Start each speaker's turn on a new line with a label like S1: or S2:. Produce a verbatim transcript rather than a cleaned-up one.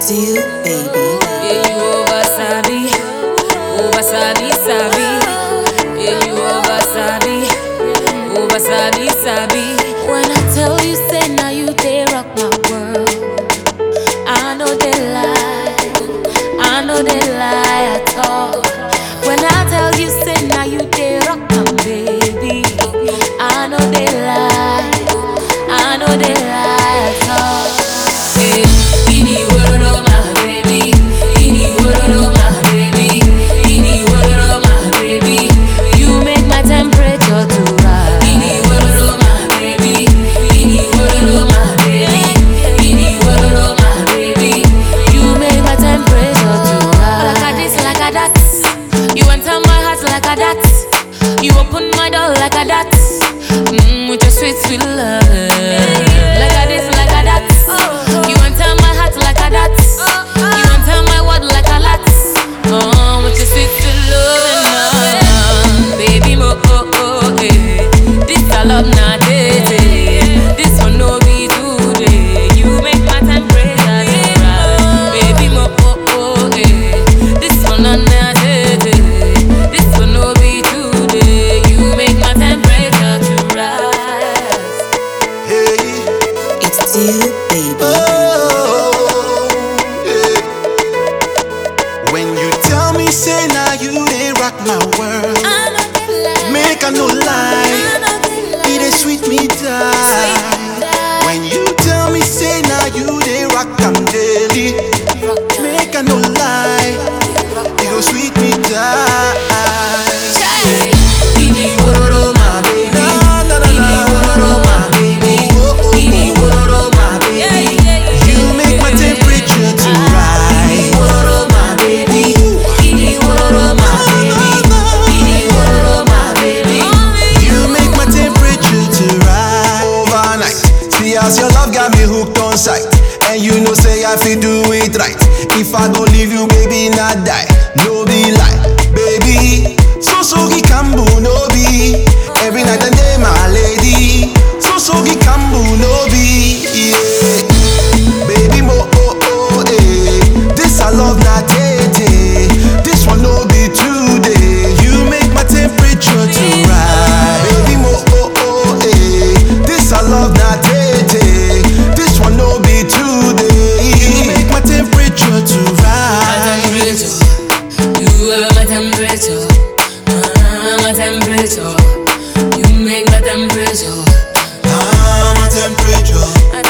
S1: you, baby.
S2: Yeah, you over sabi, over sabi sabi. Yeah, you over sabi, over sabi sabi. When I tell you, say now you they rock my world. I know they lie, I know they lie at all. When I tell you, say now you they rock my baby. I know they lie, I know they lie at all. Yeah, ini world my baby, ini world my baby, ini world my baby. You make my temperature to rise. Ini world my baby, ini world my baby, ini world my baby. You make my temperature to rise. Like a this, like a that. You enter my heart like a that. You open my door like a that. Mm, with your sweet, sweet love. Like a this, like a that. You enter my heart like a that. You enter my world like a lot. Oh, with your sweet, sweet love. And baby, mo oh oh eh. This I love not day. This one no be today. You make my temperature to rise. Baby, mo oh oh eh. This one not day. This one no be today. You make my temperature to rise.
S3: Hey,
S1: It's you, baby.
S3: oh, yeah. When you tell me, say now you they rock my world.
S2: I know they lie.
S3: Make a no lie,
S2: I know they lie.
S3: it is sweet me die. When you tell me, say now you they rock am daily. Make a no lie, it go sweet me die.
S2: Ini world my baby,
S3: Na, na, na,
S2: ini
S3: na.
S2: world my baby,
S3: Oh, oh,
S2: ini
S3: oh.
S2: world my baby.
S3: You make my temperature to rise.
S2: World my baby, ini world my baby, ini world my baby.
S3: You make my temperature to rise. Overnight, see as your love got me hooked on sight. And you know say I feel do it right. If I go leave you, baby, not die. No be lie, baby. So so gi kambu no be. Every night and day, my lady. So so gi kambu no be. Yeah. Baby mo oh oh eh. This I love not day. This one no be today. You make my temperature to rise. Baby mo oh oh eh. This I love not day. This one no be today. You make my temperature to
S2: My
S3: rise.
S2: temperature, you are my temperature, ah, my temperature. You make my temperature,
S3: Ah, my temperature.
S2: my